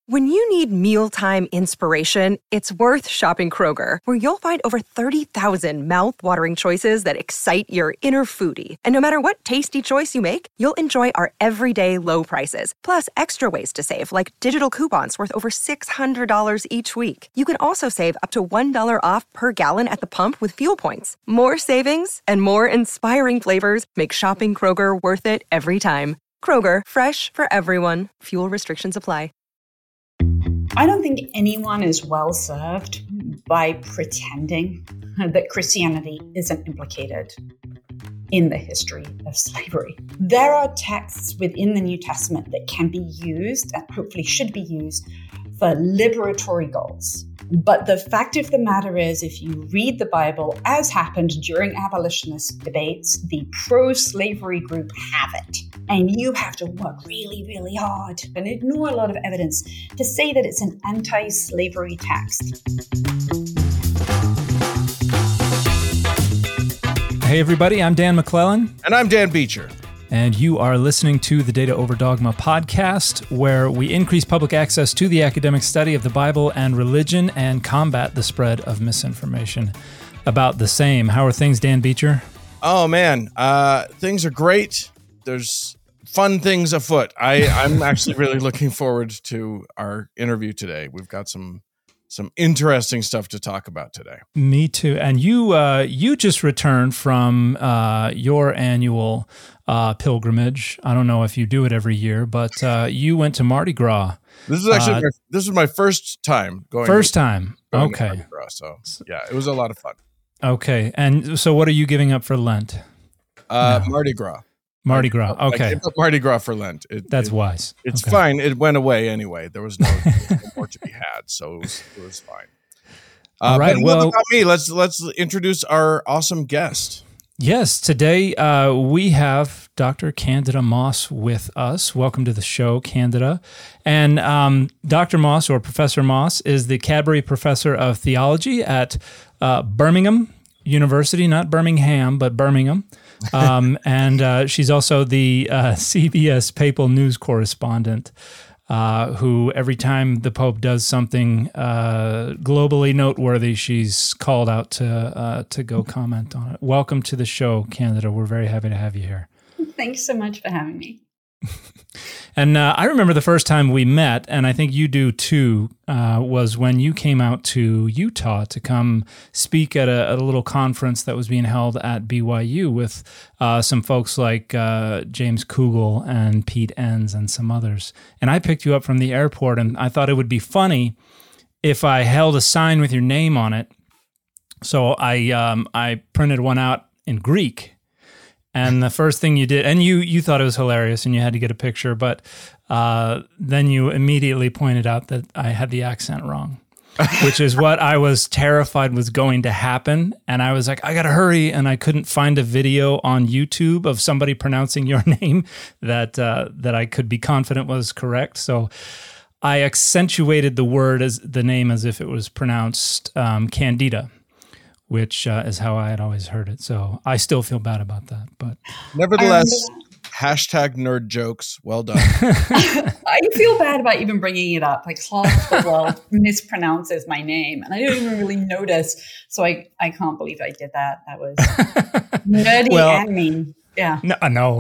When you need mealtime inspiration, it's worth shopping Kroger, where you'll find over 30,000 mouth-watering choices that excite your inner foodie. And no matter what tasty choice you make, you'll enjoy our everyday low prices, plus extra ways to save, like digital coupons worth over $600 each week. You can also save up to $1 off per gallon at the pump with fuel points. More savings and more inspiring flavors make shopping Kroger worth it every time. Kroger, fresh for everyone. Fuel restrictions apply. I don't think anyone is well served by pretending that Christianity isn't implicated in the history of slavery. There are texts within the New Testament that can be used, and hopefully should be used, for liberatory goals. But the fact of the matter is, if you read the Bible, as happened during abolitionist debates, the pro-slavery group have it. And you have to work really, really hard and ignore a lot of evidence to say that it's an anti-slavery text. Hey everybody, I'm Dan McClellan. And I'm Dan Beecher. And you are listening to the Data Over Dogma podcast, where we increase public access to the academic study of the Bible and religion and combat the spread of misinformation about the same. How are things, Dan Beecher? Oh, man. Things are great. There's fun things afoot. I'm actually really looking forward to our interview today. We've got some interesting stuff to talk about today. Me too. And you just returned from your annual pilgrimage. I don't know if you do it every year, but you went to Mardi Gras. This is actually this was my first time going. First time. Going Okay. to Mardi Gras, so yeah, it was a lot of fun. Okay. And so what are you giving up for Lent? Mardi Gras. Mardi Gras. Okay. I gave up Mardi Gras for Lent. That's wise. It's fine. It went away anyway. There was no more to be had, so it was fine. All right. But well, about me. Let's introduce our awesome guest. Yes. Today we have Dr. Candida Moss with us. Welcome to the show, Candida. And Dr. Moss, or Professor Moss, is the Cadbury Professor of Theology at Birmingham University, not Birmingham, but Birmingham. And she's also the CBS Papal News correspondent, who every time the Pope does something globally noteworthy, she's called out to go comment on it. Welcome to the show, Candida. We're very happy to have you here. Thanks so much for having me. And I remember the first time we met, and I think you do too, was when you came out to Utah to come speak at a little conference that was being held at BYU with some folks like James Kugel and Pete Enns and some others. And I picked you up from the airport, and I thought it would be funny if I held a sign with your name on it. So I printed one out in Greek. And the first thing you did, and you thought it was hilarious and you had to get a picture, but then you immediately pointed out that I had the accent wrong, which is what I was terrified was going to happen. And I was like, I got to hurry. And I couldn't find a video on YouTube of somebody pronouncing your name that I could be confident was correct. So I accentuated the name as if it was pronounced Candida, which is how I had always heard it. So I still feel bad about that. But nevertheless, hashtag nerd jokes. Well done. I feel bad about even bringing it up. Like half the world mispronounces my name, and I don't even really notice. So I can't believe I did that. That was nerdy and mean. Yeah. No.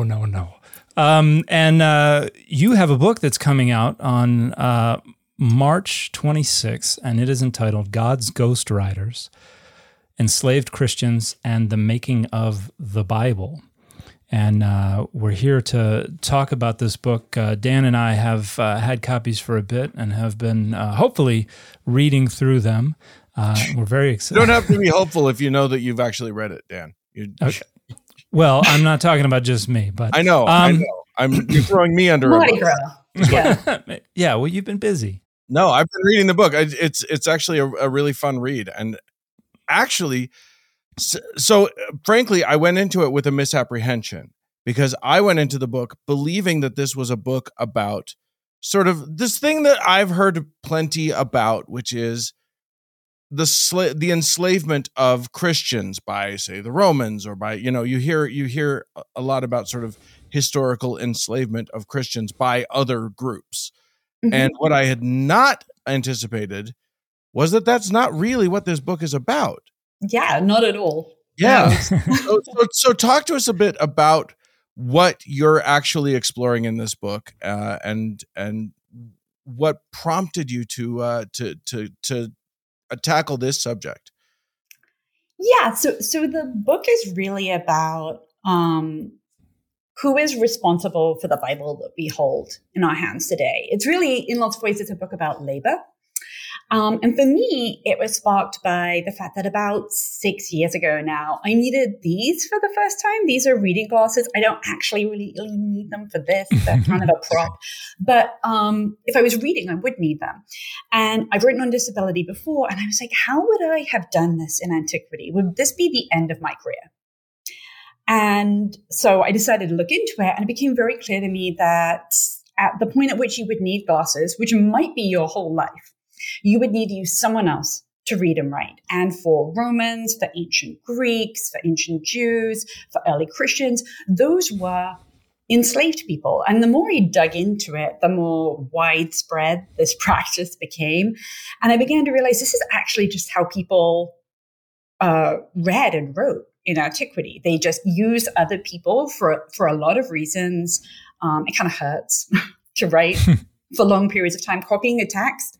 And you have a book that's coming out on March 26th, and it is entitled God's Ghostwriters: Enslaved Christians and the Making of the Bible. And we're here to talk about this book. Dan and I have had copies for a bit and have been hopefully reading through them. We're very excited. You don't have to be hopeful if you know that you've actually read it, Dan. Okay. Well, I'm not talking about just me, but I know. You're throwing me under Mardi Gras. Yeah. Yeah, well, you've been busy. No, I've been reading the book. It's actually a really fun read. And actually, so frankly, I went into it with a misapprehension because I went into the book believing that this was a book about sort of this thing that I've heard plenty about, which is the enslavement of Christians by, say, the Romans, or by, you hear a lot about sort of historical enslavement of Christians by other groups. And what I had not anticipated was that that's not really what this book is about. Yeah, not at all. Yeah. So talk to us a bit about what you're actually exploring in this book, and what prompted you to tackle this subject. Yeah. So the book is really about who is responsible for the Bible that we hold in our hands today. It's really, in lots of ways, it's a book about labor. And for me, it was sparked by the fact that about 6 years ago now, I needed these for the first time. These are reading glasses. I don't actually really need them for this. They're kind of a prop. But if I was reading, I would need them. And I've written on disability before, and I was like, how would I have done this in antiquity? Would this be the end of my career? And so I decided to look into it, and it became very clear to me that at the point at which you would need glasses, which might be your whole life, you would need to use someone else to read and write. And for Romans, for ancient Greeks, for ancient Jews, for early Christians, those were enslaved people. And the more I dug into it, the more widespread this practice became. And I began to realize this is actually just how people read and wrote in antiquity. They just used other people for a lot of reasons. It kind of hurts to write for long periods of time. Copying a text,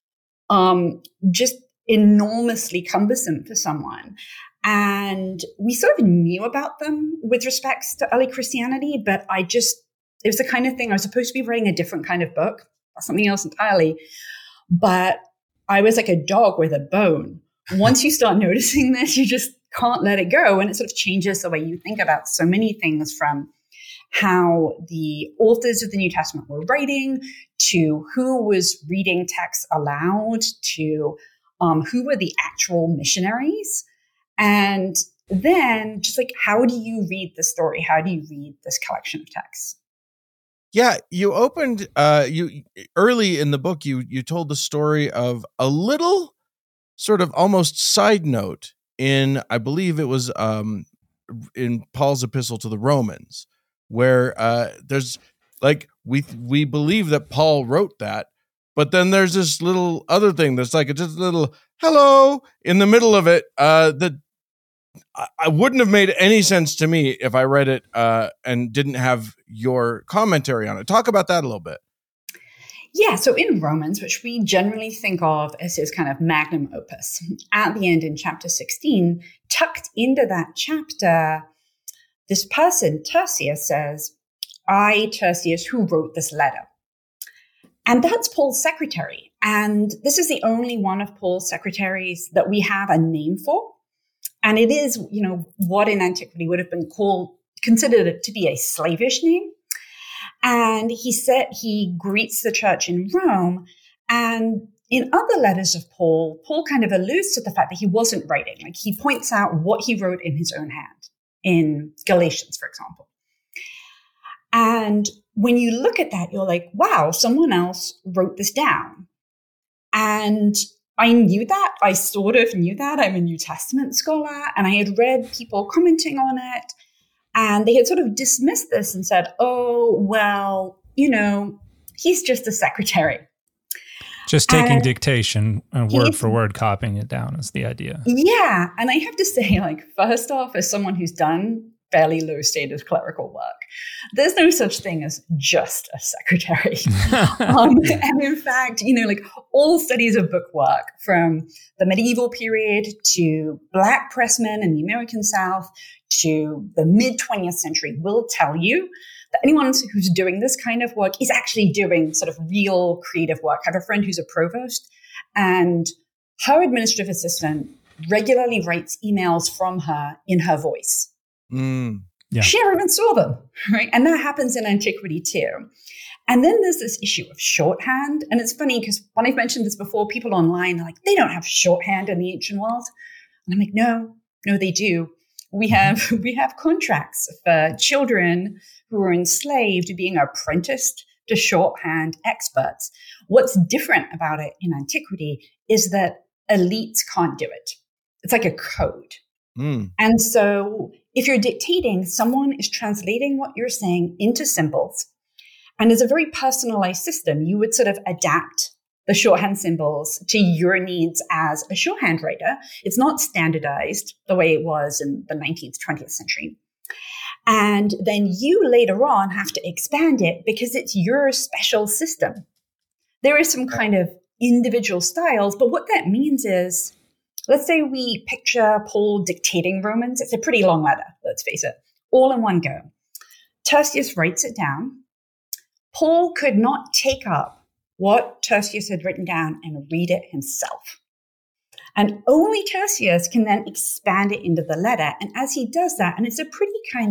just enormously cumbersome for someone. And we sort of knew about them with respects to early Christianity, but it was the kind of thing, I was supposed to be writing a different kind of book, something else entirely. But I was like a dog with a bone. Once you start noticing this, you just can't let it go. And it sort of changes the way you think about so many things, from how the authors of the New Testament were writing, to who was reading texts aloud, to who were the actual missionaries. And then just like, how do you read the story? How do you read this collection of texts? Yeah, you opened you early in the book, you told the story of a little sort of almost side note in, I believe it was in Paul's epistle to the Romans, where there's like, we believe that Paul wrote that, but then there's this little other thing that's like just a little hello in the middle of it that I wouldn't have made any sense to me if I read it and didn't have your commentary on it. Talk about that a little bit. Yeah, so in Romans, which we generally think of as his kind of magnum opus, at the end in chapter 16, tucked into that chapter, this person, Tertius, says, I, Tertius, who wrote this letter. And that's Paul's secretary. And this is the only one of Paul's secretaries that we have a name for. And it is, what in antiquity would have been considered to be a slavish name. And he said he greets the church in Rome. And in other letters of Paul kind of alludes to the fact that he wasn't writing. Like, he points out what he wrote in his own hand, in Galatians, for example. And when you look at that, you're like, wow, someone else wrote this down. And I knew that. I sort of knew that. I'm a New Testament scholar, and I had read people commenting on it, and they had sort of dismissed this and said, oh, well, he's just a secretary. Just taking dictation and word for word copying it down is the idea. Yeah. And I have to say, first off, as someone who's done fairly low status clerical work, there's no such thing as just a secretary. And in fact, all studies of book work, from the medieval period to Black pressmen in the American South to the mid-20th century, will tell you that anyone who's doing this kind of work is actually doing sort of real creative work. I have a friend who's a provost, and her administrative assistant regularly writes emails from her in her voice. Yeah. She never even saw them, right? And that happens in antiquity too. And then there's this issue of shorthand. And it's funny because when I've mentioned this before, people online are like, they don't have shorthand in the ancient world. And I'm like, no, they do. We have contracts for children who are enslaved being apprenticed to shorthand experts. What's different about it in antiquity is that elites can't do it. It's like a code. And so if you're dictating, someone is translating what you're saying into symbols, And as a very personalized system, you would sort of adapt the shorthand symbols to your needs as a shorthand writer. It's not standardized the way it was in the 19th, 20th century. And then you later on have to expand it because it's your special system. There is some kind of individual styles, but what that means is, let's say we picture Paul dictating Romans. It's a pretty long letter, let's face it, all in one go. Tertius writes it down. Paul could not take up what Tertius had written down and read it himself. And only Tertius can then expand it into the letter. And as he does that, and it's a pretty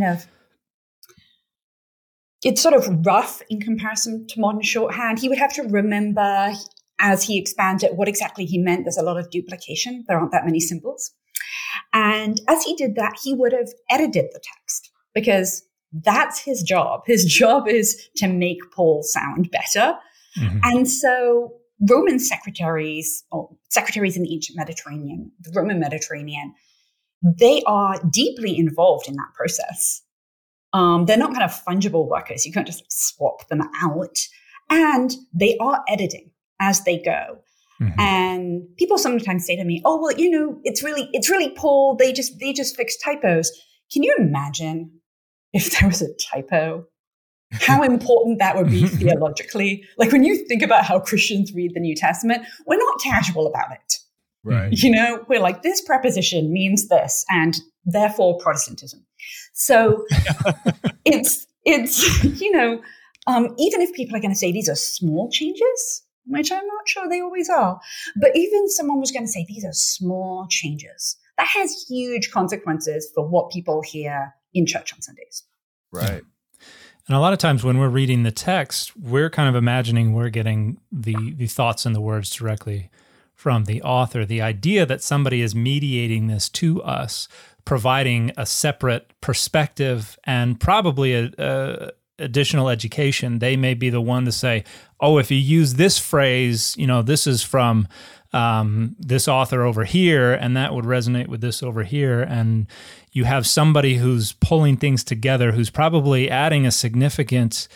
it's sort of rough in comparison to modern shorthand. He would have to remember as he expands it what exactly he meant. There's a lot of duplication. There aren't that many symbols. And as he did that, he would have edited the text because that's his job. His job is to make Paul sound better. Mm-hmm. And so Roman secretaries, or secretaries in the ancient Mediterranean, the Roman Mediterranean, they are deeply involved in that process. They're not kind of fungible workers. You can't just swap them out. And they are editing as they go. Mm-hmm. And people sometimes say to me, oh, well, it's really Paul. They just fix typos. Can you imagine if there was a typo? How important that would be theologically. Like when you think about how Christians read the New Testament, we're not casual about it. Right. We're like, this preposition means this, and therefore Protestantism. So it's even if people are going to say these are small changes, which I'm not sure they always are, but even someone was going to say these are small changes, that has huge consequences for what people hear in church on Sundays. Right. And a lot of times when we're reading the text, we're kind of imagining we're getting the thoughts and the words directly from the author. The idea that somebody is mediating this to us, providing a separate perspective and probably a additional education. They may be the one to say, oh, if you use this phrase, this is from this author over here, and that would resonate with this over here. And you have somebody who's pulling things together, who's probably adding a significant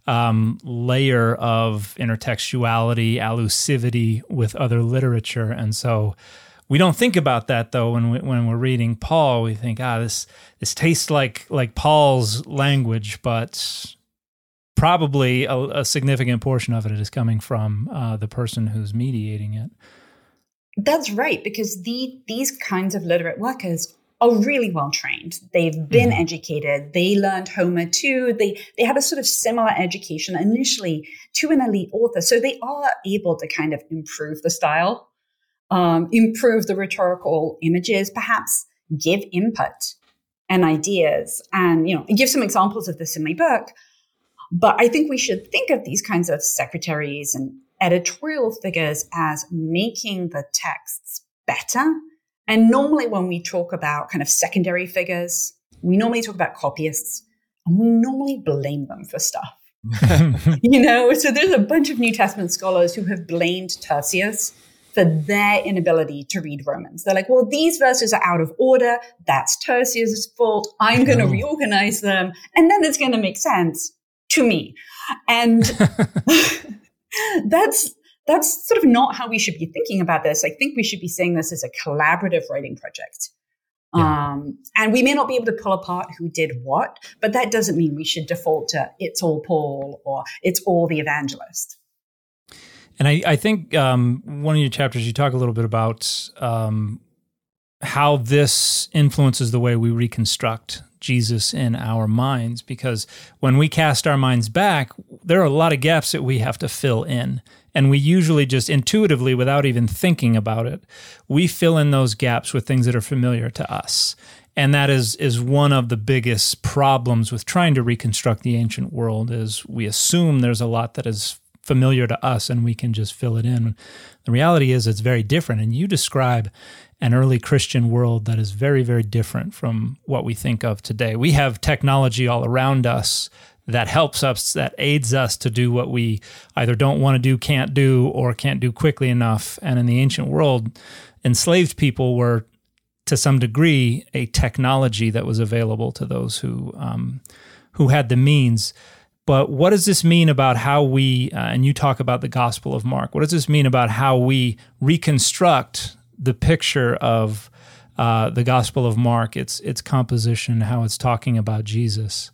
layer of intertextuality, allusivity with other literature. And so we don't think about that, though, when we're reading Paul. We think, this tastes like Paul's language, but probably a significant portion of it is coming from the person who's mediating it. That's right, because these kinds of literate workers are really well trained. They've been educated. They learned Homer too. They had a sort of similar education initially to an elite author. So they are able to kind of improve the style, improve the rhetorical images, perhaps give input and ideas. And, give some examples of this in my book. But I think we should think of these kinds of secretaries and editorial figures as making the texts better. And normally when we talk about kind of secondary figures, we normally talk about copyists, and we normally blame them for stuff. So there's a bunch of New Testament scholars who have blamed Tertius for their inability to read Romans. They're like, well, these verses are out of order. That's Tertius' fault. I'm going to reorganize them, and then it's going to make sense to me. And that's sort of not how we should be thinking about this. I think we should be seeing this as a collaborative writing project. Yeah. And we may not be able to pull apart who did what, but that doesn't mean we should default to it's all Paul or it's all the evangelist. And I think one of your chapters, you talk a little bit about how this influences the way we reconstruct Jesus in our minds, because when we cast our minds back, there are a lot of gaps that we have to fill in. And we usually just intuitively, without even thinking about it, we fill in those gaps with things that are familiar to us. And that is one of the biggest problems with trying to reconstruct the ancient world, is we assume there's a lot that is familiar to us and we can just fill it in. The reality is it's very different. And you describe an early Christian world that is very, very different from what we think of today. We have technology all around us that helps us, that aids us to do what we either don't want to do, can't do, or can't do quickly enough. And in the ancient world, enslaved people were, to some degree, a technology that was available to those who had the means. But what does this mean about how we, and you talk about the Gospel of Mark, what does this mean about how we reconstruct the picture of the Gospel of Mark, its composition, how it's talking about Jesus?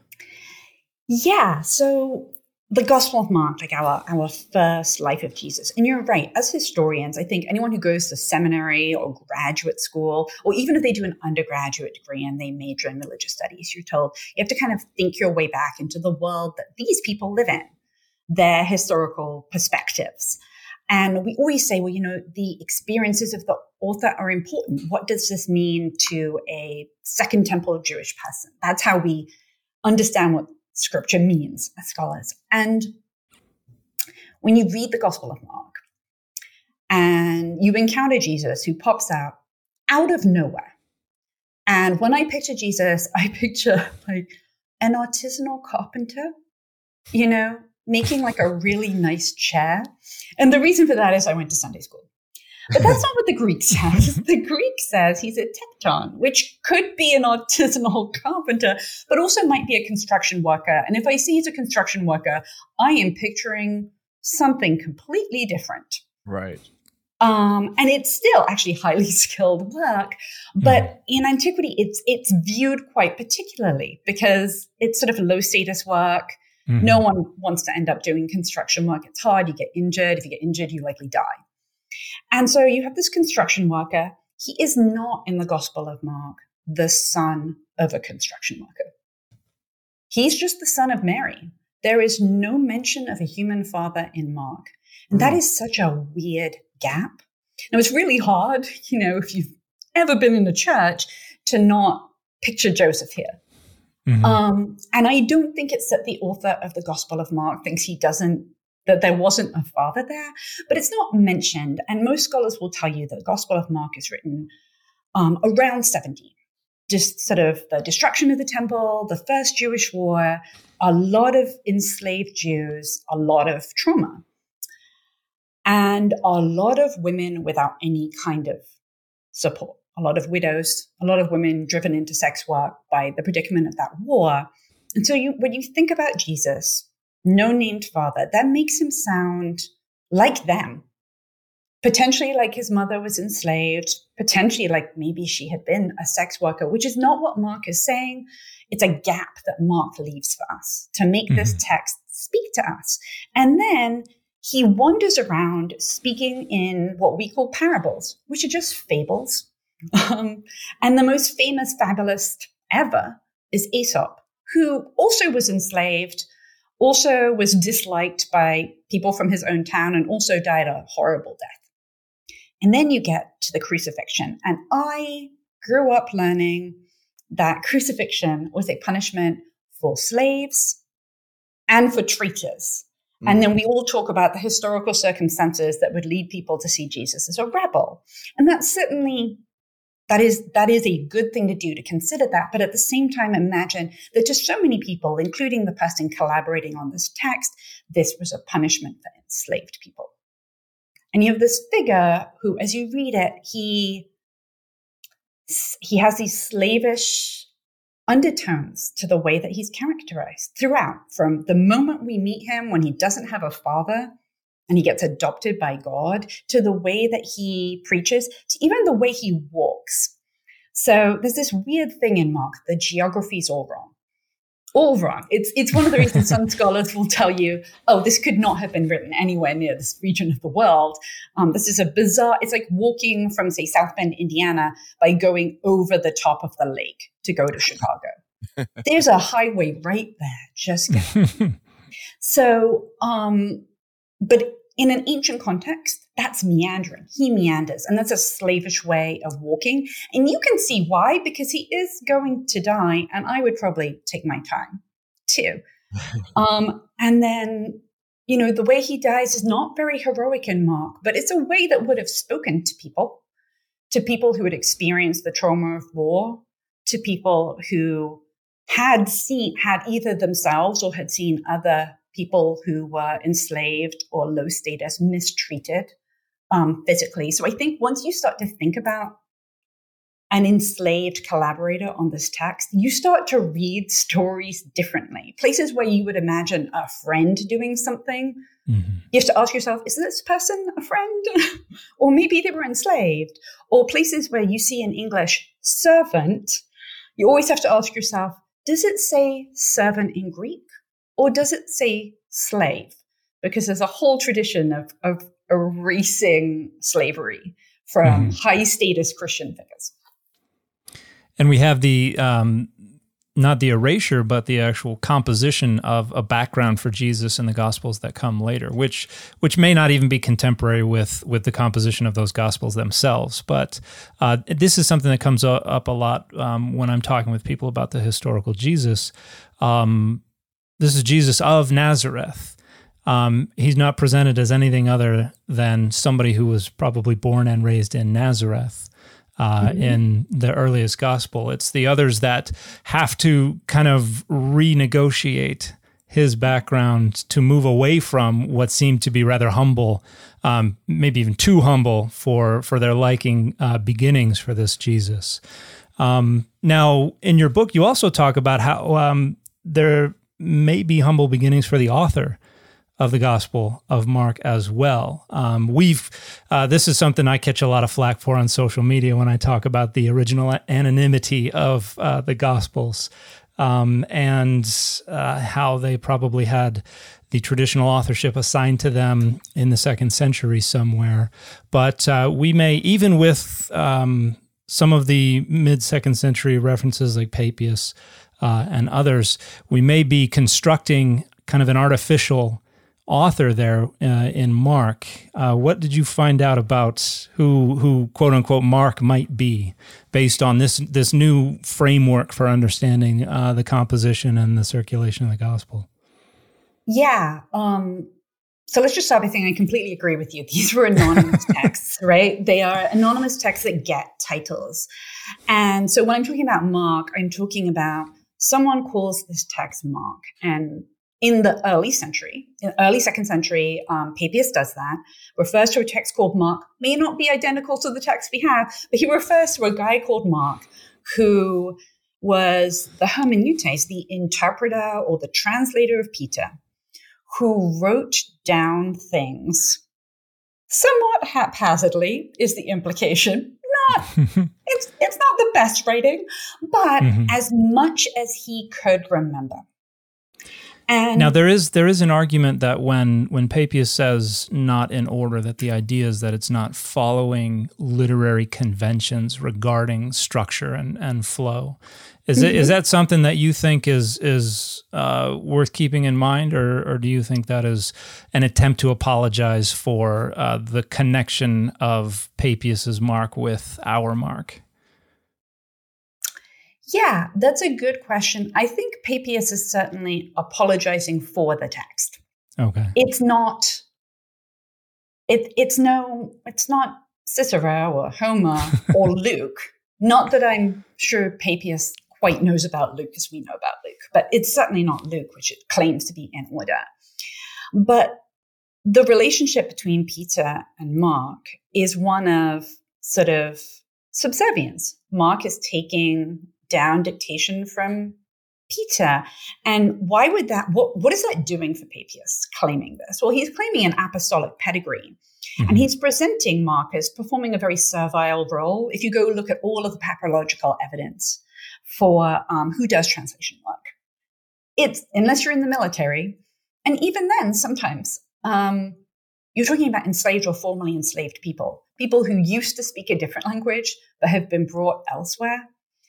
Yeah, so the Gospel of Mark, like our first life of Jesus. And you're right, as historians, I think anyone who goes to seminary or graduate school, or even if they do an undergraduate degree and they major in religious studies, you're told you have to kind of think your way back into the world that these people live in, their historical perspectives. And we always say, well, the experiences of the author are important. What does this mean to a Second Temple Jewish person? That's how we understand what Scripture means as scholars. And when you read the Gospel of Mark and you encounter Jesus who pops out of nowhere. And when I picture Jesus, I picture like an artisanal carpenter, making like a really nice chair. And the reason for that is I went to Sunday school. But that's not what the Greek says. The Greek says he's a tekton, which could be an artisanal carpenter, but also might be a construction worker. And if I see he's a construction worker, I am picturing something completely different. Right. And it's still actually highly skilled work. But in antiquity, it's viewed quite particularly because it's sort of low status work. Mm-hmm. No one wants to end up doing construction work. It's hard. You get injured. If you get injured, you likely die. And so you have this construction worker. He is not in the Gospel of Mark the son of a construction worker. He's just the son of Mary. There is no mention of a human father in Mark. And that is such a weird gap. Now, it's really hard, if you've ever been in a church, to not picture Joseph here. Mm-hmm. And I don't think it's that the author of the Gospel of Mark thinks that there wasn't a father there, but it's not mentioned. And most scholars will tell you that the Gospel of Mark is written around 70. Just sort of the destruction of the temple, the first Jewish war, a lot of enslaved Jews, a lot of trauma, and a lot of women without any kind of support, a lot of widows, a lot of women driven into sex work by the predicament of that war. And so when you think about Jesus, no named father, that makes him sound like them. Potentially like his mother was enslaved, potentially like maybe she had been a sex worker, which is not what Mark is saying. It's a gap that Mark leaves for us to make this text speak to us. And then he wanders around speaking in what we call parables, which are just fables. And the most famous fabulist ever is Aesop, who also was enslaved, also was disliked by people from his own town, and also died a horrible death. And then you get to the crucifixion. And I grew up learning that crucifixion was a punishment for slaves and for traitors. And then we all talk about the historical circumstances that would lead people to see Jesus as a rebel. And that's certainly, that is a good thing to do, to consider that. But at the same time, imagine that to so many people, including the person collaborating on this text, this was a punishment for enslaved people. And you have this figure who, as you read it, he has these slavish undertones to the way that he's characterized throughout, from the moment we meet him when he doesn't have a father and he gets adopted by God, to the way that he preaches, to even the way he walks. So there's this weird thing in Mark, the geography's all wrong. All wrong. It's one of the reasons some scholars will tell you, oh, this could not have been written anywhere near this region of the world. This is a bizarre, it's like walking from, say, South Bend, Indiana, by going over the top of the lake to go to Chicago. There's a highway right there. Just go. So, but in an ancient context, that's meandering. He meanders, and that's a slavish way of walking. And you can see why, because he is going to die, and I would probably take my time too. And then, the way he dies is not very heroic in Mark, but it's a way that would have spoken to people who had experienced the trauma of war, to people who had either themselves or had seen other people who were enslaved or low status mistreated physically. So I think once you start to think about an enslaved collaborator on this text, you start to read stories differently. Places where you would imagine a friend doing something, you have to ask yourself, is this person a friend? Or maybe they were enslaved. Or places where you see in English servant, you always have to ask yourself, does it say servant in Greek? Or does it say slave? Because there's a whole tradition of erasing slavery from high status Christian figures. And we have the, not the erasure, but the actual composition of a background for Jesus in the Gospels that come later, which may not even be contemporary with the composition of those Gospels themselves. But this is something that comes up a lot when I'm talking with people about the historical Jesus. This is Jesus of Nazareth. He's not presented as anything other than somebody who was probably born and raised in Nazareth. In the earliest gospel. It's the others that have to kind of renegotiate his background to move away from what seemed to be rather humble, maybe even too humble for their liking beginnings for this Jesus. Now, in your book, you also talk about how there may be humble beginnings for the author of the Gospel of Mark as well. This is something I catch a lot of flack for on social media when I talk about the original anonymity of the Gospels and how they probably had the traditional authorship assigned to them in the 2nd century somewhere. But we may, even with some of the mid-2nd century references like Papias and others, we may be constructing kind of an artificial author there in Mark. What did you find out about who quote unquote Mark might be based on this new framework for understanding the composition and the circulation of the gospel? Yeah. So let's just start by saying I completely agree with you. These were anonymous texts, right? They are anonymous texts that get titles. And so when I'm talking about Mark, I'm talking about someone calls this text Mark. And in the early 2nd century, Papias does that, refers to a text called Mark, may not be identical to the text we have, but he refers to a guy called Mark who was the hermeneutes, the interpreter or the translator of Peter, who wrote down things somewhat haphazardly, is the implication. It's not the best writing, but as much as he could remember. And now there is an argument that when Papias says not in order, that the idea is that it's not following literary conventions regarding structure and flow. Is that something that you think is worth keeping in mind, or do you think that is an attempt to apologize for the connection of Papias's Mark with our Mark? Yeah, that's a good question. I think Papias is certainly apologizing for the text. Okay. It's not Cicero or Homer or Luke. Not that I'm sure Papias quite knows about Luke as we know about Luke, but it's certainly not Luke, which it claims to be in order. But the relationship between Peter and Mark is one of sort of subservience. Mark is taking down dictation from Peter. And why would that, what is that doing for Papias claiming this? Well, he's claiming an apostolic pedigree. And he's presenting Mark as performing a very servile role. If you go look at all of the papyrological evidence for who does translation work, it's, unless you're in the military, and even then sometimes you're talking about enslaved or formerly enslaved people who used to speak a different language but have been brought elsewhere.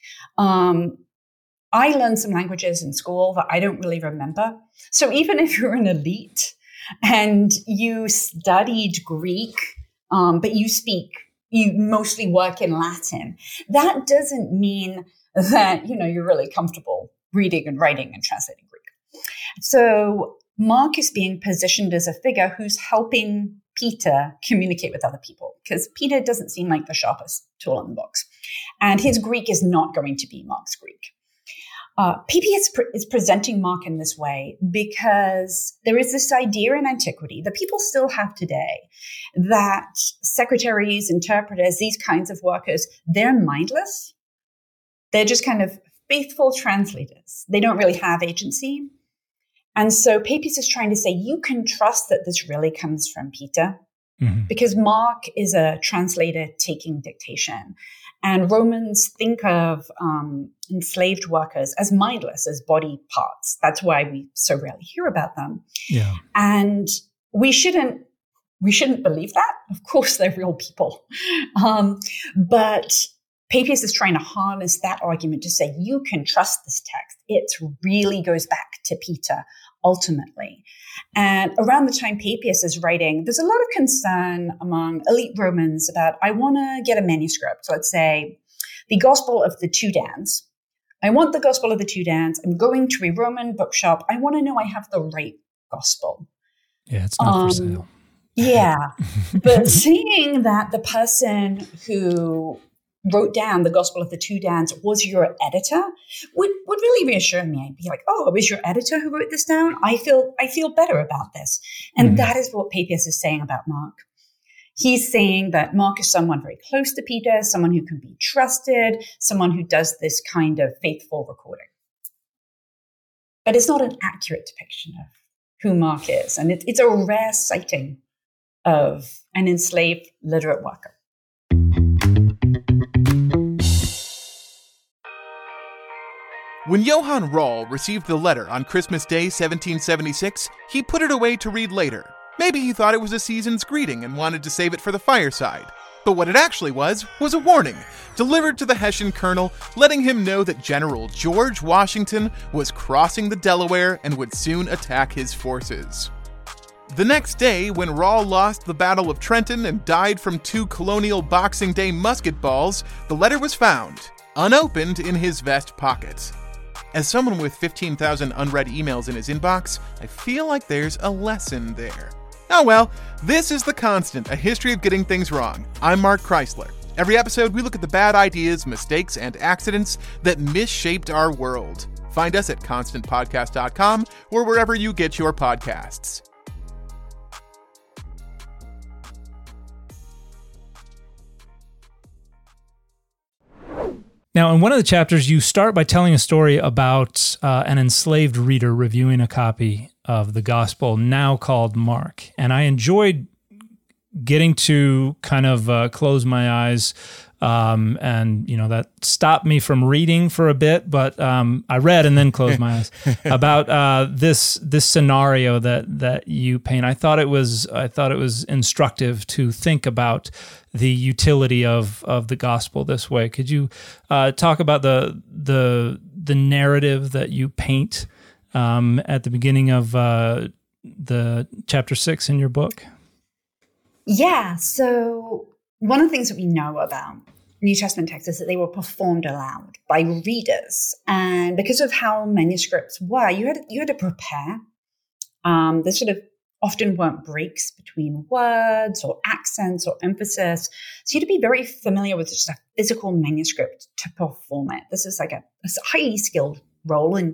I learned some languages in school that I don't really remember. So even if you're an elite and you studied Greek, but you mostly work in Latin, that doesn't mean that, you're really comfortable reading and writing and translating Greek. So Mark is being positioned as a figure who's helping Peter communicate with other people, because Peter doesn't seem like the sharpest tool in the box. And his Greek is not going to be Mark's Greek. PPS is presenting Mark in this way because there is this idea in antiquity that people still have today that secretaries, interpreters, these kinds of workers, they're mindless. They're just kind of faithful translators. They don't really have agency. And so Papias is trying to say, you can trust that this really comes from Peter, because Mark is a translator taking dictation. And Romans think of enslaved workers as mindless, as body parts. That's why we so rarely hear about them. Yeah. And we shouldn't believe that. Of course, they're real people. But Papias is trying to harness that argument to say, you can trust this text. It really goes back to Peter, ultimately. And around the time Papias is writing, there's a lot of concern among elite Romans about, I want to get a manuscript. So let's say the Gospel of the Two Dans. I want the Gospel of the Two Dans. I'm going to a Roman bookshop. I want to know I have the right Gospel. Yeah, it's not for sale. Yeah. But seeing that the person who wrote down the Gospel of the Two Dans was your editor would really reassure me. I'd be like, oh, it was your editor who wrote this down? I feel better about this. And that is what Papias is saying about Mark. He's saying that Mark is someone very close to Peter, someone who can be trusted, someone who does this kind of faithful recording. But it's not an accurate depiction of who Mark is. And it's a rare sighting of an enslaved literate worker. When Johann Rall received the letter on Christmas Day 1776, he put it away to read later. Maybe he thought it was a season's greeting and wanted to save it for the fireside. But what it actually was a warning, delivered to the Hessian colonel, letting him know that General George Washington was crossing the Delaware and would soon attack his forces. The next day, when Rall lost the Battle of Trenton and died from 2 colonial Boxing Day musket balls, the letter was found, unopened, in his vest pocket. As someone with 15,000 unread emails in his inbox, I feel like there's a lesson there. Oh well, this is The Constant, a history of getting things wrong. I'm Mark Chrysler. Every episode, we look at the bad ideas, mistakes, and accidents that misshaped our world. Find us at constantpodcast.com or wherever you get your podcasts. Now, in one of the chapters, you start by telling a story about an enslaved reader reviewing a copy of the gospel now called Mark. And I enjoyed getting to kind of close my eyes and, that stopped me from reading for a bit, but I read and then closed my eyes about this scenario that you paint. I thought it was instructive to think about the utility of the gospel this way. Could you talk about the narrative that you paint at the beginning of the chapter 6 in your book? Yeah. So one of the things that we know about New Testament texts is that they were performed aloud by readers, and because of how manuscripts were, you had to prepare. There sort of often weren't breaks between words or accents or emphasis, so you had to be very familiar with just a physical manuscript to perform it. This is like a highly skilled role, and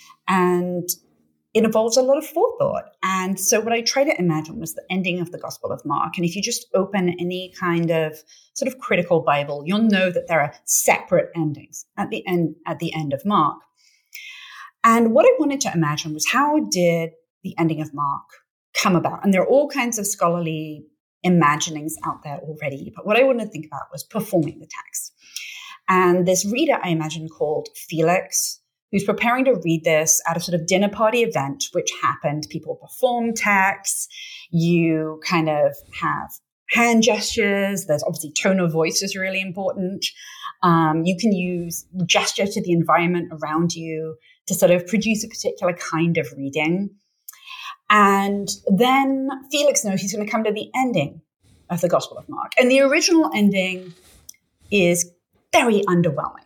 it involves a lot of forethought. And so what I tried to imagine was the ending of the Gospel of Mark. And if you just open any kind of sort of critical Bible, you'll know that there are separate endings at the end of Mark. And what I wanted to imagine was, how did the ending of Mark come about? And there are all kinds of scholarly imaginings out there already. But what I wanted to think about was performing the text. And this reader, I imagine, called Felix, who's preparing to read this at a sort of dinner party event, which happened. People perform texts. You kind of have hand gestures. There's obviously tone of voice is really important. You can use gesture to the environment around you to sort of produce a particular kind of reading. And then Felix knows he's going to come to the ending of the Gospel of Mark. And the original ending is very underwhelming.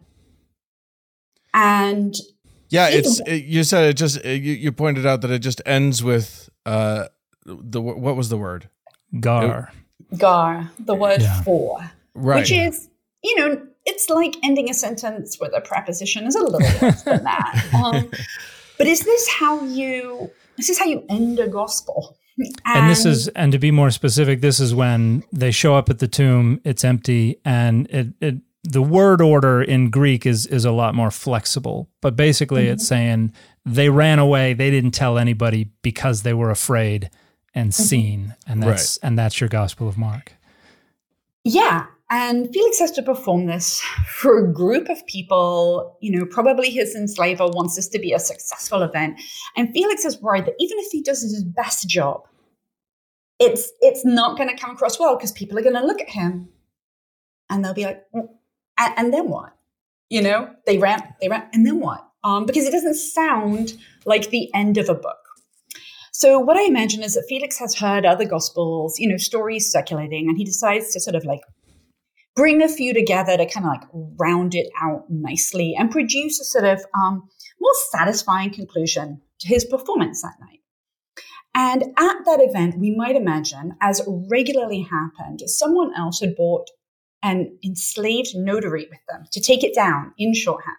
And yeah, you said it just, you pointed out that it just ends with what was the word? Gar, the word for, right. Which is, it's like ending a sentence with a preposition is a little less than that. But is this how you end a gospel? And to be more specific, this is when they show up at the tomb, it's empty, and the word order in Greek is a lot more flexible. But basically it's saying they ran away, they didn't tell anybody because they were afraid and seen. And that's your Gospel of Mark. Yeah. And Felix has to perform this for a group of people. Probably his enslaver wants this to be a successful event. And Felix is worried that even if he does his best job, it's not going to come across well because people are going to look at him and they'll be like, and then what? They ran, and then what? Because it doesn't sound like the end of a book. So what I imagine is that Felix has heard other gospels, stories circulating, and he decides to sort of like bring a few together to kind of like round it out nicely and produce a sort of more satisfying conclusion to his performance that night. And at that event, we might imagine, as regularly happened, someone else had brought an enslaved notary with them to take it down in shorthand.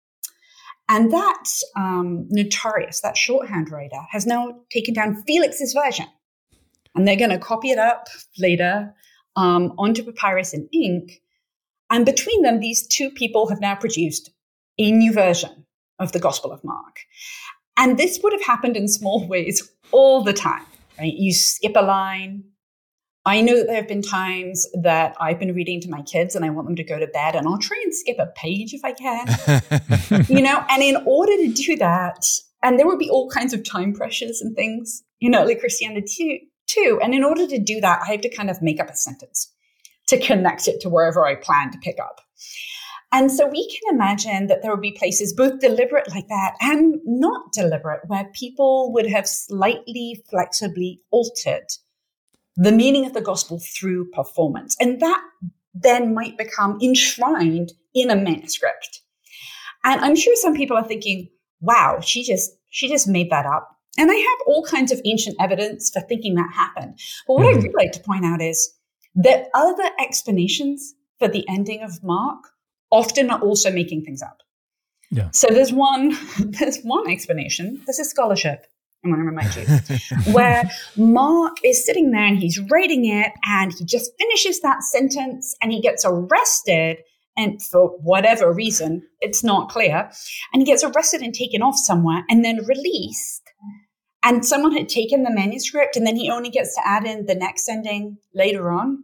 And that notarius, that shorthand writer, has now taken down Felix's version. And they're going to copy it up later onto papyrus and ink. And between them, these two people have now produced a new version of the Gospel of Mark. And this would have happened in small ways all the time, right? You skip a line. I know that there have been times that I've been reading to my kids and I want them to go to bed, and I'll try and skip a page if I can, and in order to do that, and there would be all kinds of time pressures and things, like Christianity too. And in order to do that, I have to kind of make up a sentence to connect it to wherever I plan to pick up. And so we can imagine that there would be places both deliberate like that and not deliberate, where people would have slightly flexibly altered the meaning of the gospel through performance. And that then might become enshrined in a manuscript. And I'm sure some people are thinking, wow, she just made that up. And I have all kinds of ancient evidence for thinking that happened. But what I'd really like to point out is that other explanations for the ending of Mark often are also making things up. Yeah. So there's one explanation. This is scholarship, I want to remind you, where Mark is sitting there and he's writing it, and he just finishes that sentence and he gets arrested, and for whatever reason, it's not clear, and he gets arrested and taken off somewhere and then released. And someone had taken the manuscript, and then he only gets to add in the next ending later on.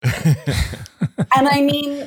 And I mean,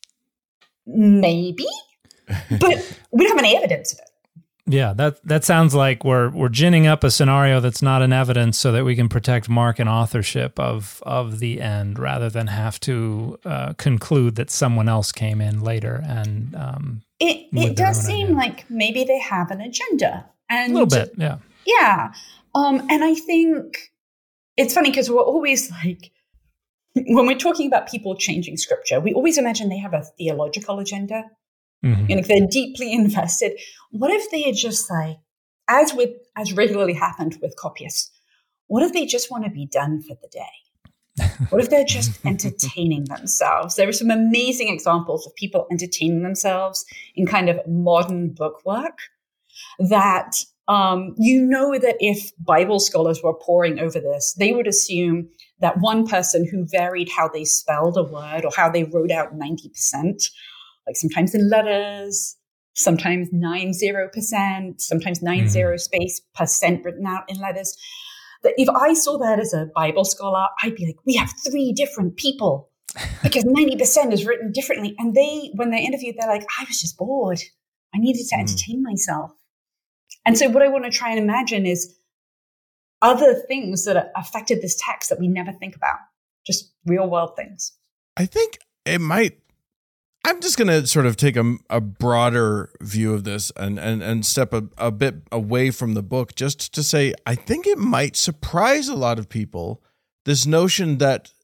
maybe, but we don't have any evidence of it. Yeah, that sounds like we're ginning up a scenario that's not in evidence so that we can protect Mark and authorship of the end, rather than have to conclude that someone else came in later. And it does seem like maybe they have an agenda. And a little bit, yeah. Yeah. And I think it's funny because we're always like, when we're talking about people changing scripture, we always imagine they have a theological agenda. Mm-hmm. If they're deeply invested. What if they are just like, as regularly happened with copyists, what if they just want to be done for the day? What if they're just entertaining themselves? There are some amazing examples of people entertaining themselves in kind of modern book work that that if Bible scholars were poring over this, they would assume that one person who varied how they spelled a word or how they wrote out 90%, like sometimes in letters, sometimes 90%, sometimes 90 space percent written out in letters. That if I saw that as a Bible scholar, I'd be like, we have 3 different people because 90% is written differently. And when they're interviewed, they're like, I was just bored. I needed to entertain myself. And so what I want to try and imagine is other things that affected this text that we never think about, just real world things. I think it might. I'm just going to sort of take a broader view of this and step a bit away from the book, just to say I think it might surprise a lot of people, this notion that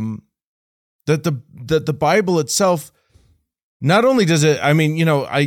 that the Bible itself, not only does it, I mean,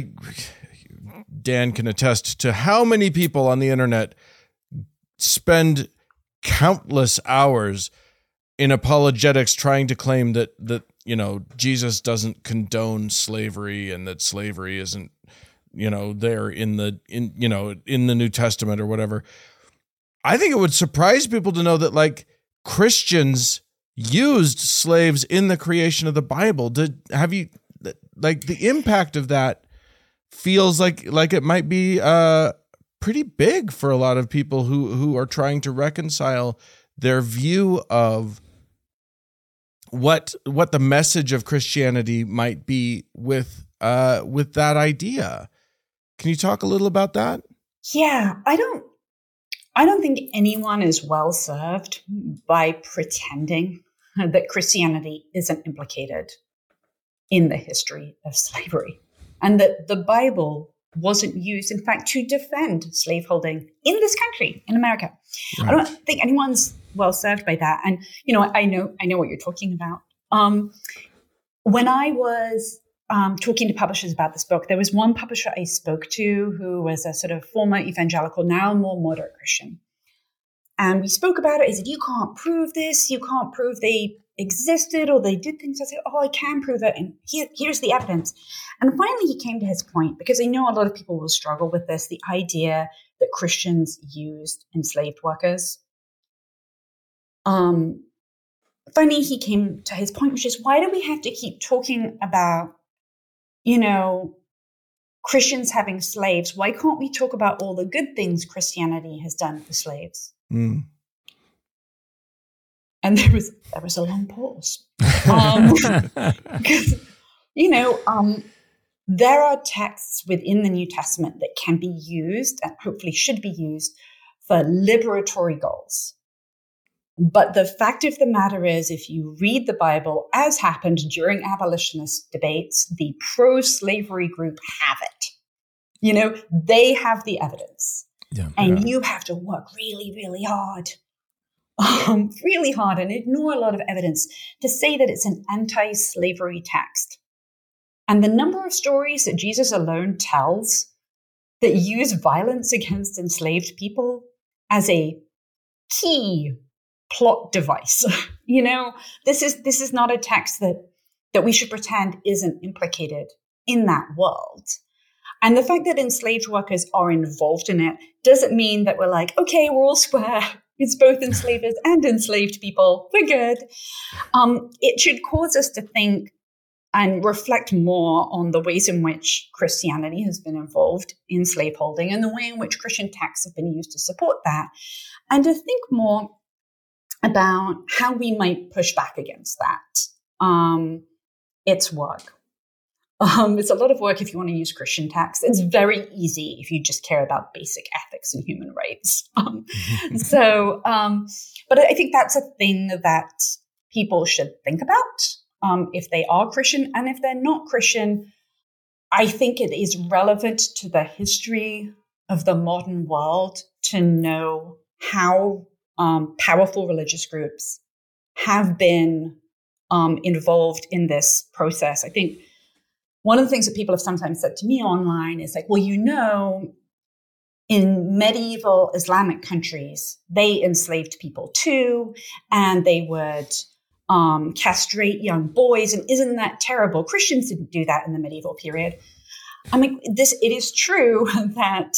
Dan can attest to how many people on the internet spend countless hours in apologetics trying to claim that Jesus doesn't condone slavery and that slavery isn't, there in the New Testament or whatever. I think it would surprise people to know that like Christians used slaves in the creation of the Bible. Have you, like, the impact of that feels like it might be pretty big for a lot of people who are trying to reconcile their view of what the message of Christianity might be with that idea. Can you talk a little about that? Yeah, I don't think anyone is well served by pretending that Christianity isn't implicated in the history of slavery, and that the Bible wasn't used, in fact, to defend slaveholding in this country, in America. Right. I don't think anyone's well served by that. And, I know what you're talking about. When I was talking to publishers about this book, there was one publisher I spoke to who was a sort of former evangelical, now more moderate Christian. And we spoke about it. He said, you can't prove this. You can't prove they existed or they did things. I said, I can prove it. And here's the evidence. And finally, he came to his point, because I know a lot of people will struggle with this, the idea that Christians used enslaved workers. Finally, he came to his point, which is, why do we have to keep talking about, Christians having slaves? Why can't we talk about all the good things Christianity has done for slaves? Mm. And there was a long pause. Because, there are texts within the New Testament that can be used, and hopefully should be used, for liberatory goals. But the fact of the matter is, if you read the Bible, as happened during abolitionist debates, the pro-slavery group have it. They have the evidence. Yeah, and you have to work really, really hard. Really hard, and ignore a lot of evidence to say that it's an anti-slavery text. And the number of stories that Jesus alone tells that use violence against enslaved people as a key plot device, this is not a text that we should pretend isn't implicated in that world. And the fact that enslaved workers are involved in it doesn't mean that we're like, okay, we're all square. It's both enslavers and enslaved people. We're good. It should cause us to think and reflect more on the ways in which Christianity has been involved in slaveholding and the way in which Christian texts have been used to support that, and to think more about how we might push back against that. It's work. It's a lot of work if you want to use Christian texts. It's very easy if you just care about basic ethics and human rights. But I think that's a thing that people should think about if they are Christian. And if they're not Christian, I think it is relevant to the history of the modern world to know how powerful religious groups have been involved in this process. I think one of the things that people have sometimes said to me online is like, well, in medieval Islamic countries, they enslaved people too, and they would castrate young boys. And isn't that terrible? Christians didn't do that in the medieval period. I mean, it is true that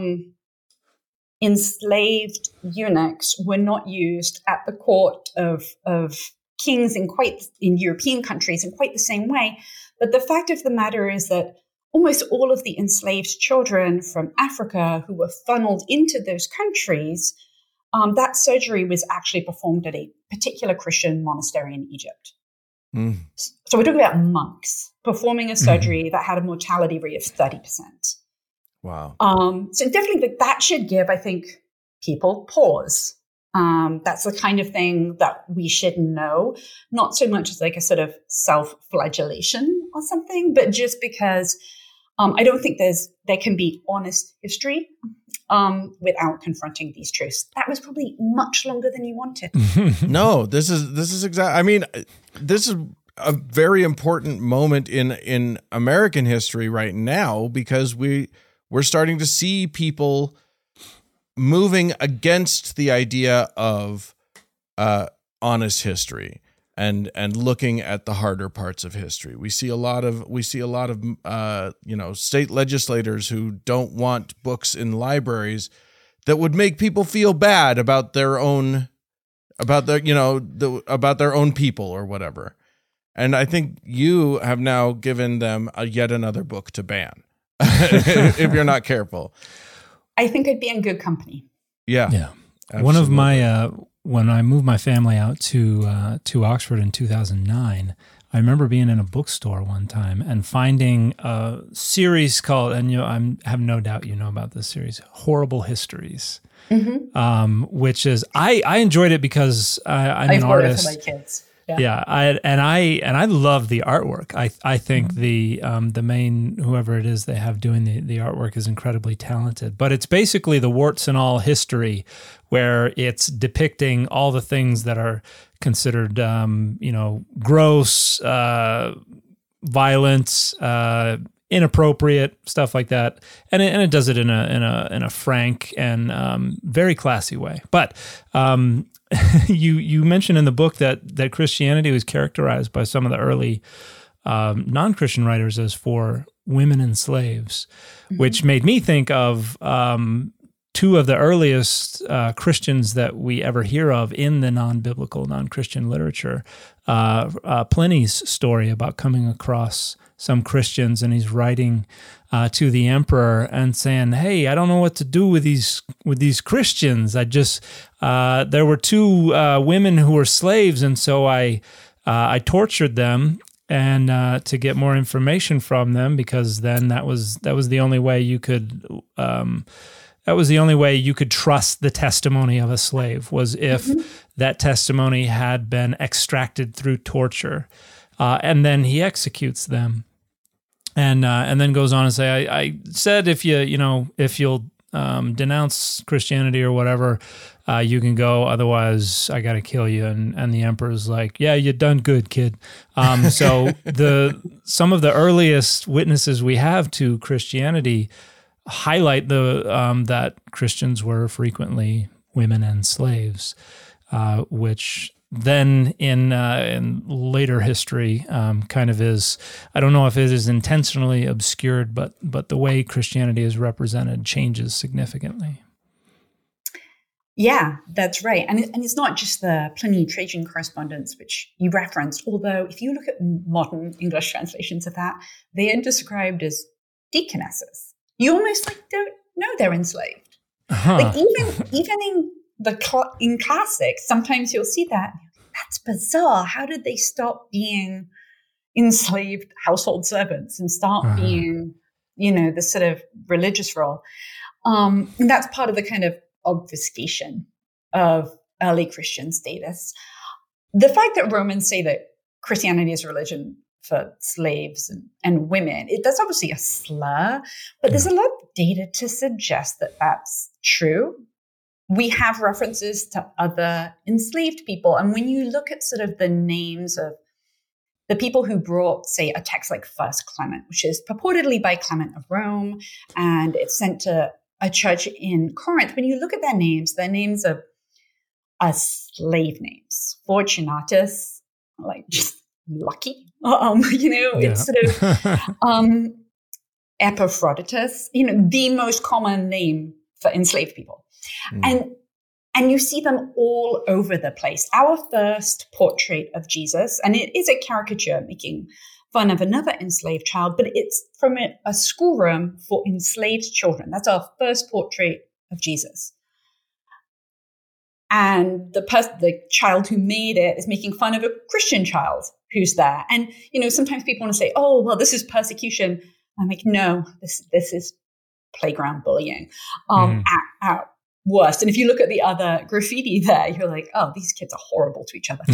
enslaved eunuchs were not used at the court of kings in European countries in quite the same way. But the fact of the matter is that almost all of the enslaved children from Africa who were funneled into those countries, that surgery was actually performed at a particular Christian monastery in Egypt. Mm. So we're talking about monks performing a surgery that had a mortality rate of 30%. Wow. So definitely that should give, I think, people pause. That's the kind of thing that we should know, not so much as like a sort of self-flagellation or something, but just because I don't think there can be honest history without confronting these truths. That was probably much longer than you wanted. No, this is exactly. I mean, this is a very important moment in American history right now, because we're starting to see people moving against the idea of honest history. and looking at the harder parts of history. We see a lot of state legislators who don't want books in libraries that would make people feel bad about their own people or whatever. And I think you have now given them yet another book to ban if you're not careful. I think I'd be in good company. Yeah. Absolutely. One of my when I moved my family out to Oxford in 2009, I remember being in a bookstore one time and finding a series called, and I have no doubt you know about this series, Horrible Histories. Mm-hmm. Which is I enjoyed it because I'm an artist. I've it for my kids. Yeah, I love the artwork. I think the main, whoever it is they have doing the artwork, is incredibly talented. But it's basically the warts and all history, where it's depicting all the things that are considered gross, violence, inappropriate, stuff like that, and it does it in a frank and very classy way. But you mentioned in the book that Christianity was characterized by some of the early non-Christian writers as for women and slaves, which made me think of two of the earliest Christians that we ever hear of in the non-biblical, non-Christian literature. Pliny's story about coming across some Christians, and he's writing to the emperor and saying, "Hey, I don't know what to do with these Christians. I just there were two women who were slaves, and so I tortured them and to get more information from them, because then that was the only way you could." That was the only way you could trust the testimony of a slave, was if that testimony had been extracted through torture. And then he executes them. And then goes on and say, I said if you'll denounce Christianity or whatever, you can go. Otherwise, I got to kill you. And the emperor's like, yeah, you done good, kid. So some of the earliest witnesses we have to Christianity highlight that Christians were frequently women and slaves, which then in later history kind of is, I don't know if it is intentionally obscured, but the way Christianity is represented changes significantly. Yeah, that's right. And it's not just the Pliny-Trajan correspondence, which you referenced, although if you look at modern English translations of that, they are described as deaconesses. You almost don't know they're enslaved. Like even in classics, sometimes you'll see that. That's bizarre. How did they stop being enslaved household servants and start being, the sort of religious role? And that's part of the kind of obfuscation of early Christian status. The fact that Romans say that Christianity is a religion for slaves and women, that's obviously a slur, but there's a lot of data to suggest that that's true. We have references to other enslaved people. And when you look at sort of the names of the people who brought, say, a text like First Clement, which is purportedly by Clement of Rome, and it's sent to a church in Corinth, when you look at their names are slave names. Fortunatus, like just lucky. It's sort of Epaphroditus, the most common name for enslaved people. And you see them all over the place. Our first portrait of Jesus, and it is a caricature making fun of another enslaved child, but it's from a schoolroom for enslaved children. That's our first portrait of Jesus. And the child who made it is making fun of a Christian child who's there. And, sometimes people want to say, oh, well, this is persecution. I'm like, no, this is playground bullying at worst. And if you look at the other graffiti there, you're like, oh, these kids are horrible to each other.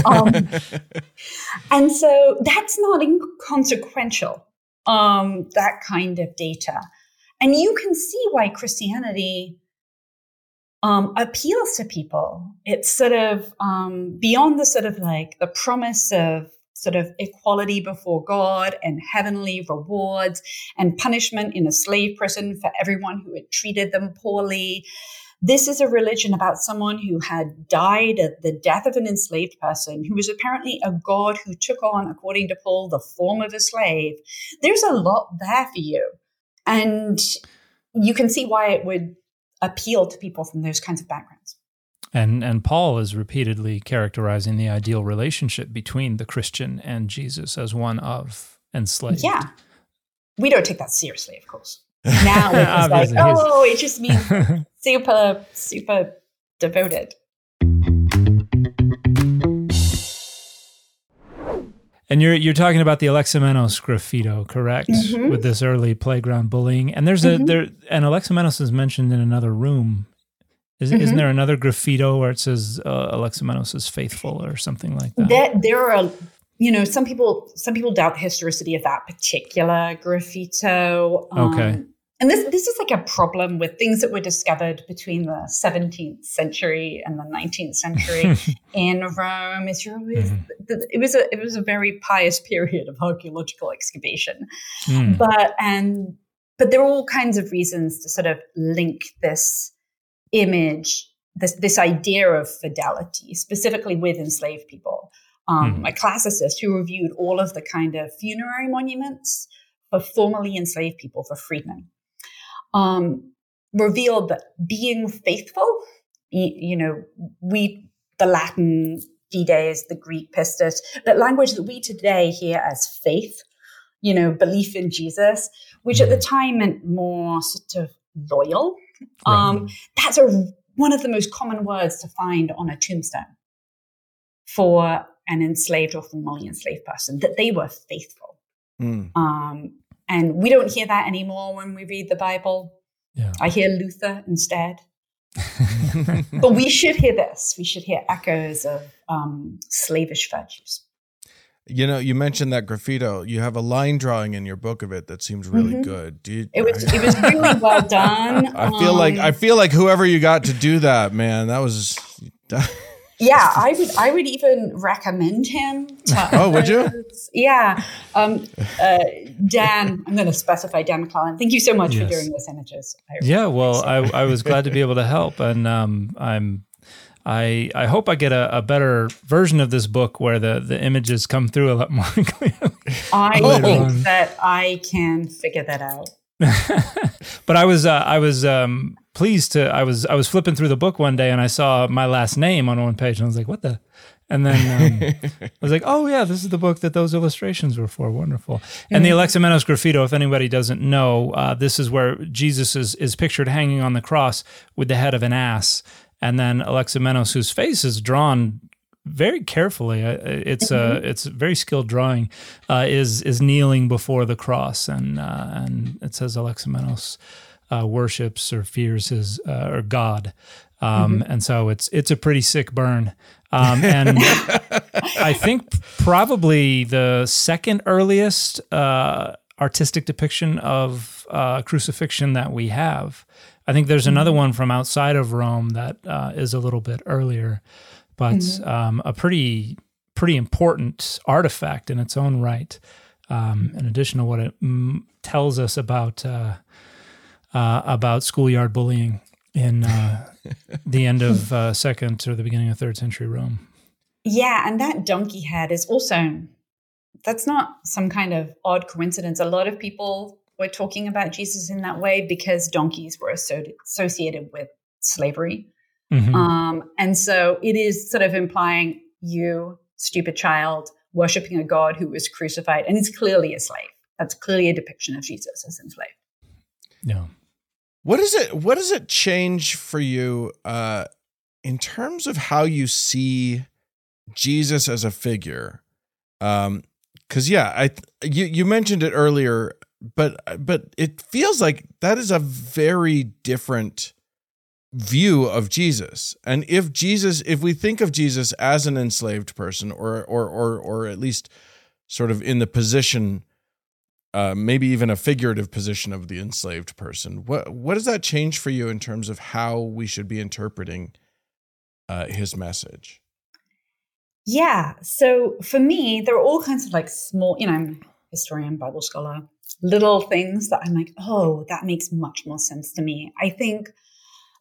And so that's not inconsequential, that kind of data. And you can see why Christianity appeals to people. It's sort of beyond the sort of like the promise of sort of equality before God and heavenly rewards and punishment in a slave prison for everyone who had treated them poorly. this is a religion about someone who had died at the death of an enslaved person, who was apparently a god who took on, according to Paul, the form of a slave. There's a lot there for you. And you can see why it would appeal to people from those kinds of backgrounds. And Paul is repeatedly characterizing the ideal relationship between the Christian and Jesus as one of enslaved. Yeah. We don't take that seriously, of course. Now it's like, it just means super, super devoted. And you're talking about the Alexamenos graffito, correct? Mm-hmm. With this early playground bullying, and there's and Alexamenos is mentioned in another room. Isn't there another graffito where it says Alexamenos is faithful or something like that? There are, some people doubt the historicity of that particular graffito. Okay. And this is like a problem with things that were discovered between the 17th century and the 19th century in Rome. It was a very pious period of archaeological excavation, but there are all kinds of reasons to sort of link this image, this idea of fidelity, specifically with enslaved people. A classicist who reviewed all of the kind of funerary monuments for formerly enslaved people, for freedmen, revealed that being faithful, the Latin fides, the Greek pistis, that language that we today hear as faith, belief in Jesus, which at the time meant more sort of loyal. Right. That's one of the most common words to find on a tombstone for an enslaved or formerly enslaved person, that they were faithful. And we don't hear that anymore when we read the Bible. Yeah. I hear Luther instead. But we should hear this. We should hear echoes of slavish virtues. You mentioned that graffito. You have a line drawing in your book of it that seems really good. It was really well done. I feel like whoever you got to do that, man, that was. Yeah, I would even recommend him to Oh, would you? Yeah. Dan, I'm going to specify Dan McClellan. Thank you so much for doing those images. I was glad to be able to help, and I hope I get a better version of this book where the images come through a lot more clearly. I think that I can figure that out. But I was pleased to. I was flipping through the book one day and I saw my last name on one page and I was like, "What the?" And then I was like, "Oh yeah, this is the book that those illustrations were for." Wonderful. And the Alexamenos graffito, if anybody doesn't know, this is where Jesus is pictured hanging on the cross with the head of an ass, and then Alexamenos, whose face is drawn very carefully, it's a very skilled drawing, is kneeling before the cross, and it says Alexamenos worships or fears his or God, and so it's a pretty sick burn, and I think probably the second earliest artistic depiction of crucifixion that we have. I think there's another one from outside of Rome that is a little bit earlier. But a pretty important artifact in its own right, in addition to what it tells us about schoolyard bullying in the end of second or the beginning of third century Rome. Yeah, and that donkey head is also, that's not some kind of odd coincidence. A lot of people were talking about Jesus in that way because donkeys were associated with slavery. And so it is sort of implying you, stupid child, worshiping a God who was crucified, and he's clearly a slave. That's clearly a depiction of Jesus as enslaved. Yeah. What does it change for you in terms of how you see Jesus as a figure? Because you mentioned it earlier, but it feels like that is a very different view of Jesus. And if we think of Jesus as an enslaved person, or at least sort of in the position, maybe even a figurative position of the enslaved person, what does that change for you in terms of how we should be interpreting his message? Yeah. So for me, there are all kinds of like small, I'm a historian, Bible scholar, little things that I'm like, oh, that makes much more sense to me. I think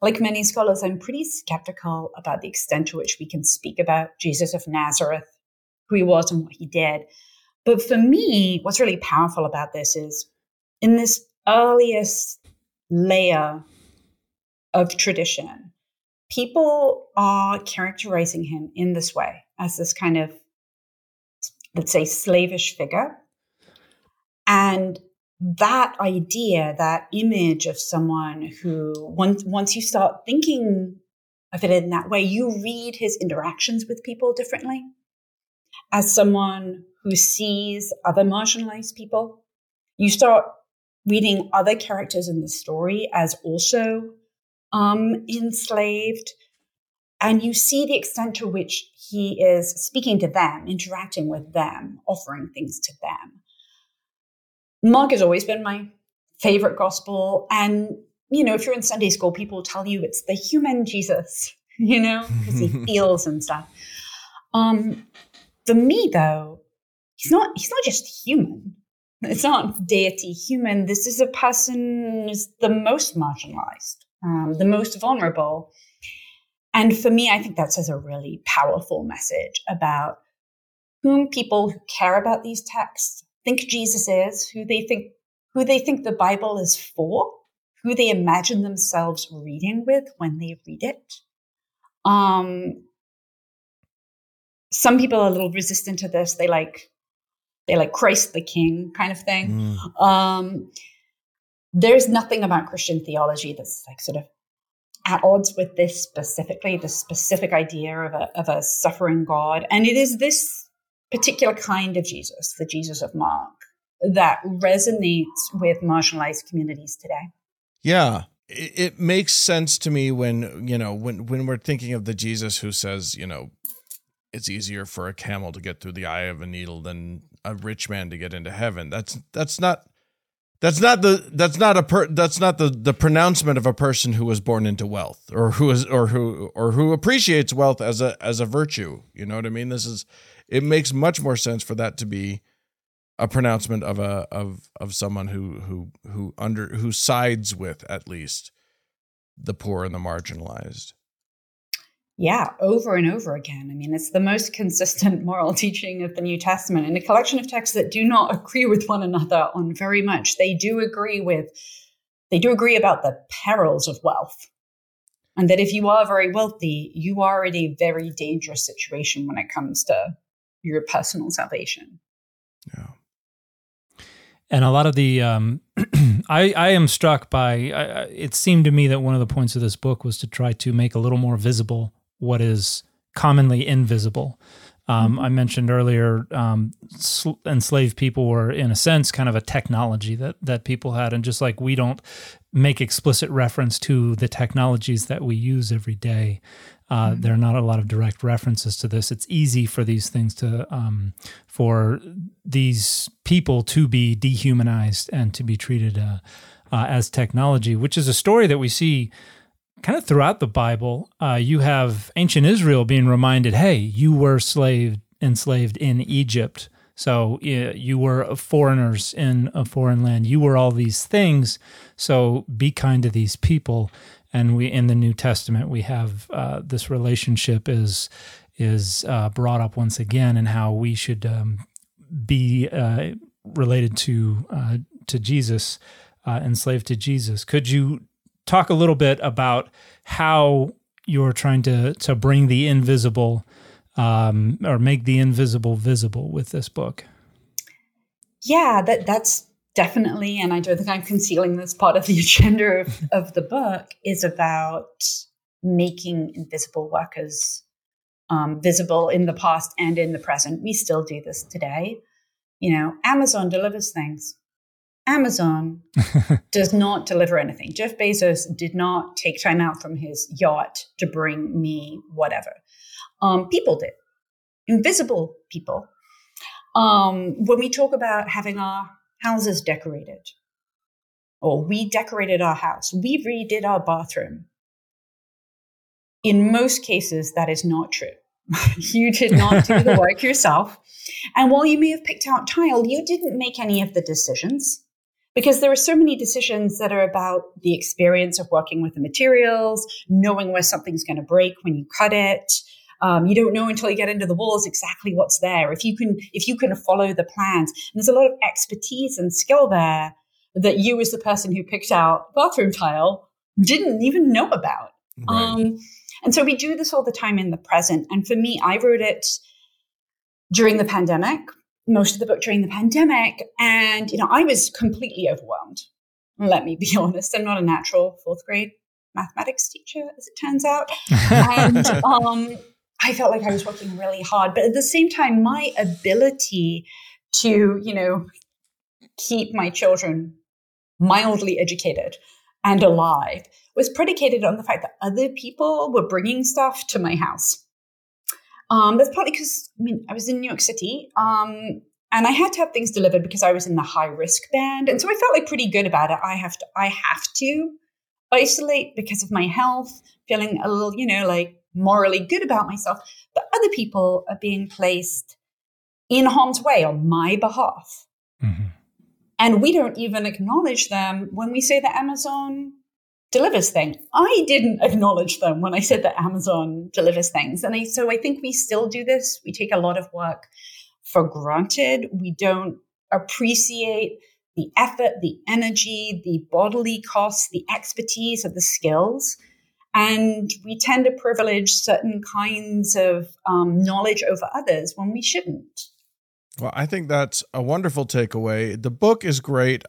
like many scholars, I'm pretty skeptical about the extent to which we can speak about Jesus of Nazareth, who he was and what he did. But for me, what's really powerful about this is in this earliest layer of tradition, people are characterizing him in this way as this kind of, let's say, slavish figure. And that idea, that image of someone who, once you start thinking of it in that way, you read his interactions with people differently. As someone who sees other marginalized people, you start reading other characters in the story as also enslaved. And you see the extent to which he is speaking to them, interacting with them, offering things to them. Mark has always been my favorite gospel. And, if you're in Sunday school, people tell you it's the human Jesus, because he feels and stuff. For me, though, he's not just human. It's not deity human. This is a person who's the most marginalized, the most vulnerable. And for me, I think that says a really powerful message about whom people who care about these texts think Jesus is, who they think the Bible is for, who they imagine themselves reading with when they read it. Some people are a little resistant to this. They like Christ the King kind of thing. There's nothing about Christian theology that's like sort of at odds with this specifically, the specific idea of a suffering God. And it is this particular kind of Jesus, the Jesus of Mark, that resonates with marginalized communities today. Yeah, it makes sense to me when we're thinking of the Jesus who says, it's easier for a camel to get through the eye of a needle than a rich man to get into heaven. That's not the pronouncement of a person who was born into wealth or who appreciates wealth as a virtue. You know what I mean? It makes much more sense for that to be a pronouncement of someone who sides with at least the poor and the marginalized. Yeah, over and over again. I mean, it's the most consistent moral teaching of the New Testament in a collection of texts that do not agree with one another on very much. They do agree about the perils of wealth. And that if you are very wealthy, you are in a very dangerous situation when it comes to your personal salvation. Yeah. And a lot of the, I am struck by, it seemed to me that one of the points of this book was to try to make a little more visible what is commonly invisible. I mentioned earlier, enslaved people were, in a sense, kind of a technology that people had. And just like we don't make explicit reference to the technologies that we use every day, there are not a lot of direct references to this. It's easy for these things for these people to be dehumanized and to be treated as technology, which is a story that we see kind of throughout the Bible. You have ancient Israel being reminded, hey, you were enslaved in Egypt. So you were foreigners in a foreign land. You were all these things. So be kind to these people. And we, in the New Testament, we have this relationship is brought up once again, and how we should be related to Jesus, enslaved to Jesus. Could you talk a little bit about how you're trying to bring the invisible or make the invisible visible with this book? Yeah, that's definitely, and I don't think I'm concealing this, part of the agenda of the book is about making invisible workers visible in the past and in the present. We still do this today. Amazon delivers things. Amazon does not deliver anything. Jeff Bezos did not take time out from his yacht to bring me whatever. People did. Invisible people. When we talk about having our houses decorated, or we decorated our house, we redid our bathroom. In most cases, that is not true. You did not do the work yourself. And while you may have picked out tile, you didn't make any of the decisions. Because there are so many decisions that are about the experience of working with the materials, knowing where something's going to break when you cut it. You don't know until you get into the walls exactly what's there. If you can follow the plans, and there's a lot of expertise and skill there that you, as the person who picked out bathroom tile, didn't even know about. Right. And so we do this all the time in the present. And for me, I wrote it during the pandemic. Most of the book during the pandemic. And, I was completely overwhelmed. Let me be honest. I'm not a natural fourth grade mathematics teacher, as it turns out. And I felt like I was working really hard. But at the same time, my ability to, keep my children mildly educated and alive was predicated on the fact that other people were bringing stuff to my house. That's partly because, I was in New York City, and I had to have things delivered because I was in the high risk band. And so I felt like pretty good about it. I have to isolate because of my health, feeling a little, like morally good about myself. But other people are being placed in harm's way on my behalf. Mm-hmm. And we don't even acknowledge them when we say that Amazon delivers things. I didn't acknowledge them when I said that Amazon delivers things. And so I think we still do this. We take a lot of work for granted. We don't appreciate the effort, the energy, the bodily costs, the expertise of the skills. And we tend to privilege certain kinds of knowledge over others when we shouldn't. Well, I think that's a wonderful takeaway. The book is great.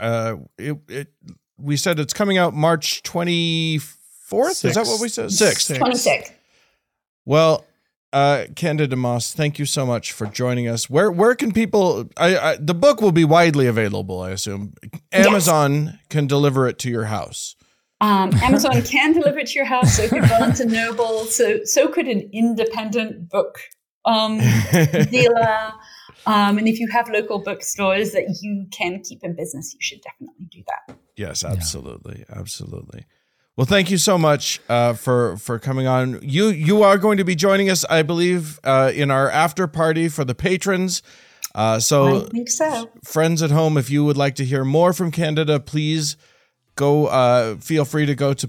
We said it's coming out March 24th. Is that what we said? 6th. 26th. Well, Candida Moss, thank you so much for joining us. Where can people? The book will be widely available, I assume. Amazon can deliver it to your house. Amazon can deliver it to your house. So could Barnes and Noble. So could an independent book dealer. And if you have local bookstores that you can keep in business, you should definitely do that. Yes, absolutely. Yeah. Absolutely. Well, thank you so much for coming on. You are going to be joining us, I believe, in our after party for the patrons. So I think so. Friends at home, if you would like to hear more from Candida, please go. Feel free to go to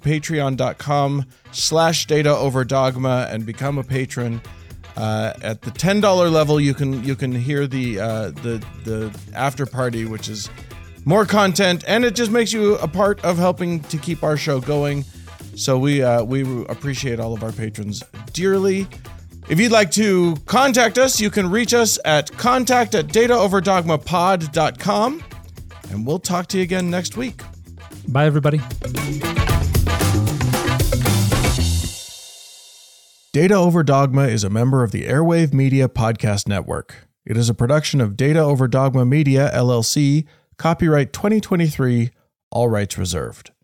patreon.com/dataoverdogma and become a patron. At the $10 level, you can hear the after party, which is more content, and it just makes you a part of helping to keep our show going. So we appreciate all of our patrons dearly. If you'd like to contact us, you can reach us at contact@dataoverdogmapod.com, and we'll talk to you again next week. Bye, everybody. Data Over Dogma is a member of the Airwave Media Podcast Network. It is a production of Data Over Dogma Media, LLC, copyright 2023, all rights reserved.